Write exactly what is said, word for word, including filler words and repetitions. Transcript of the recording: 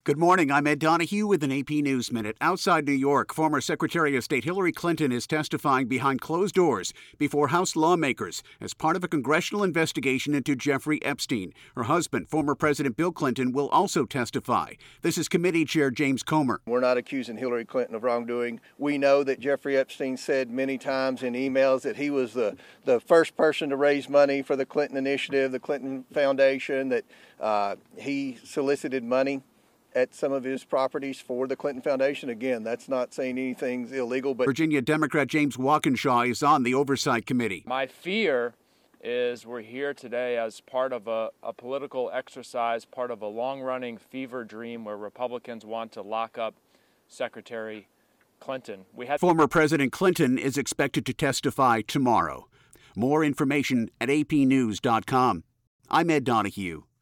Good morning. I'm Ed Donahue with an A P News Minute. Outside New York, former Secretary of State Hillary Clinton is testifying behind closed doors before House lawmakers as part of a congressional investigation into Jeffrey Epstein. Her husband, former President Bill Clinton, will also testify. This is Committee Chair James Comer. We're not accusing Hillary Clinton of wrongdoing. We know that Jeffrey Epstein said many times in emails that he was the, the first person to raise money for the Clinton Initiative, the Clinton Foundation, that uh, he solicited money at some of his properties for the Clinton Foundation. Again, that's not saying anything's illegal. But Virginia Democrat James Walkinshaw is on the Oversight Committee. My fear is we're here today as part of a, a political exercise, part of a long-running fever dream where Republicans want to lock up Secretary Clinton. We had Former President Clinton is expected to testify tomorrow. More information at A P news dot com. I'm Ed Donahue.